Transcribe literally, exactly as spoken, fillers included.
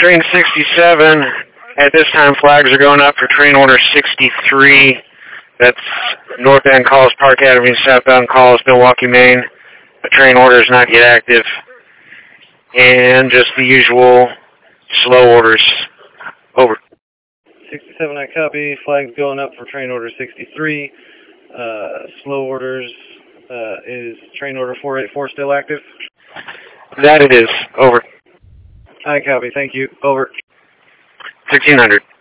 Train sixty-seven, at this time flags are going up for train order sixty-three. That's northbound calls Park Avenue, southbound calls Milwaukee, Maine. The train order is not yet active. And just the usual slow orders. Over. sixty-seven, I copy. Flags going up for train order sixty-three. Uh, slow orders. Uh, is train order four eighty-four still active? That it is. Over. I copy. Thank you. Over. sixteen hundred.